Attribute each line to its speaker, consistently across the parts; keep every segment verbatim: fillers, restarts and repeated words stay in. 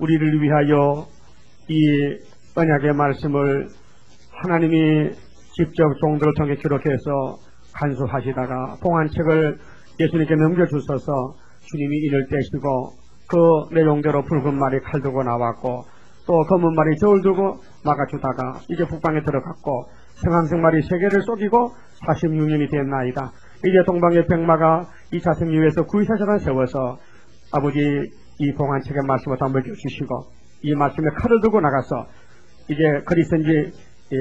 Speaker 1: 우리를 위하여 이 언약의 말씀을 하나님이 직접 종들을 통해 기록해서 간수하시다가 봉안책을 예수님께 넘겨주셔서 주님이 이를 떼시고 그 내용대로 붉은 말이 칼 들고 나왔고 또 검은 말이 저울 들고 막아주다가 이제 북방에 들어갔고 생황색 말이 세계를 속이고 사십육 년이 됐나이다. 이제 동방의 백마가 이 차 생리에서 구이사사단 세워서 아버지 이 봉안책의 말씀을 다 먹여주시고 이 말씀에 칼을 들고 나가서 이제 그리스인지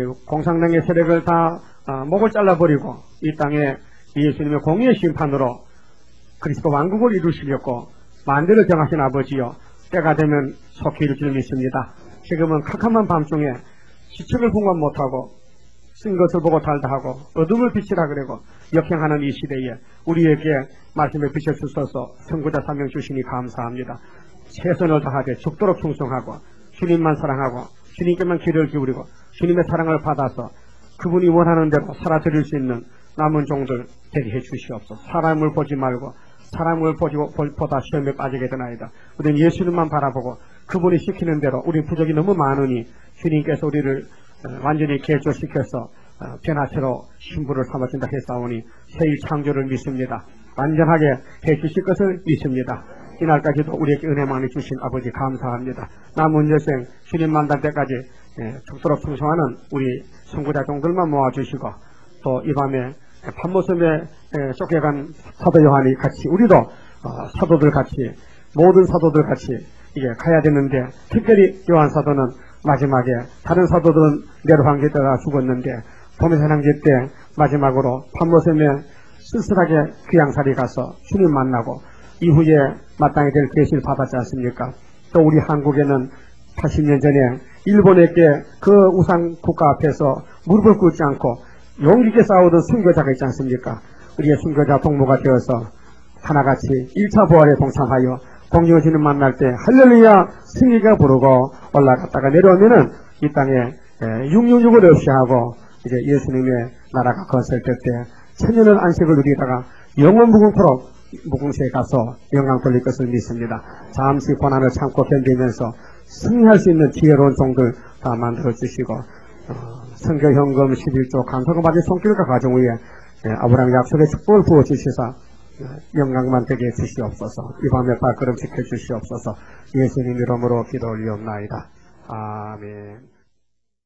Speaker 1: 공산당의 세력을 다 어, 목을 잘라버리고 이 땅에 예수님의 공의의 심판으로 그리스도 왕국을 이루시려고 만대를 정하신 아버지요, 때가 되면 속히 이룰 줄 믿습니다. 지금은 캄캄한 밤중에 시책을 분간 못하고 쓴 것을 보고 달다 하고 어둠을 빛이라 그러고 역행하는 이 시대에 우리에게 말씀을 비춰주셔서 선구자 사명 주시니 감사합니다. 최선을 다하되 죽도록 충성하고 주님만 사랑하고 주님께만 귀를 기울이고 주님의 사랑을 받아서 그분이 원하는 대로 살아드릴 수 있는 남은 종들 되게 해주시옵소서. 사람을 보지 말고 사람을 보지고 보다 시험에 빠지게 되나이다. 우리는 예수님만 바라보고 그분이 시키는 대로 우리 부족이 너무 많으니 주님께서 우리를 완전히 개조시켜서 변화체로 신부를 삼아준다 했사오니 새의 창조를 믿습니다. 완전하게 해주실 것을 믿습니다. 이날까지도 우리에게 은혜 많이 주신 아버지 감사합니다. 남은 여생 주님 만날 때까지 죽도록 충성하는 우리 선구자 종들만 모아주시고 또 이 밤에 판모섬에 쫓겨간 사도 요한이 같이 우리도 사도들 같이 모든 사도들 같이 이제 가야 되는데 특별히 요한 사도는 마지막에 다른 사도들은 내로한계 때가 죽었는데 도매사랑제 때 마지막으로 판모섬에 쓸쓸하게 귀양살이 가서 주님 만나고 이후에 마땅히 될 계시를 받았지 않습니까? 또 우리 한국에는 팔십 년 전에 일본에게 그 우상 국가 앞에서 무릎을 꿇지 않고 용기 있게 싸우던 순교자가 있지 않습니까? 우리의 순교자 동무가 되어서 하나같이 일 차 부활에 동참하여 공중의 주님 만날 때 할렐루야 승리가 부르고 올라갔다가 내려오면은 이 땅에 육육육을 없이 하고 이제 예수님의 나라가 건설될 때 천년의 안식을 누리다가 영원 무궁토록 무궁세에 가서 영광 돌릴 것을 믿습니다. 잠시 고난을 참고 견디면서 승리할 수 있는 지혜로운 종들 다 만들어 주시고 어, 선교 현금 십일 조 감사금 받은 손길과 가정 위에 예, 아브라함 약속의 축복을 부어 주시사 영광만 되게 해주시옵소서. 이 밤에 발걸음 지켜 주시옵소서. 예수님 이름으로 기도 올리옵나이다. 아멘.